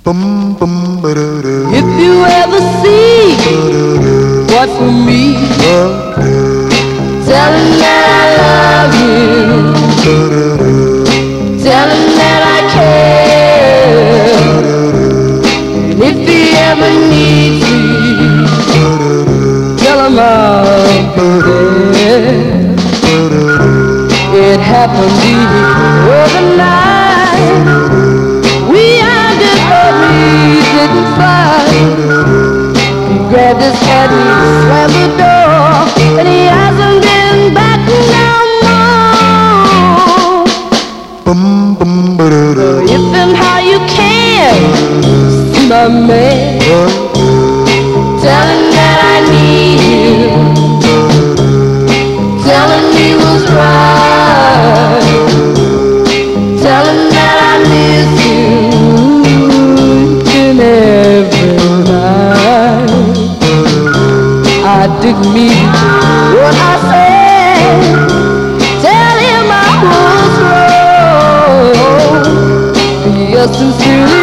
If you ever see what's for me, tell him that I love him. Tell him that I care. And if he ever needs me, tell him I'll be there. It happened the other night. We didn't fight. He grabbed his hat and he slammed the door, and he hasn't been back no more. If and how you can see my man, tell him that I need him. Tell him he was right. Tell him that I miss him. Every night I didn't mean what I said. Tell him I was wrong. Yes, sincerely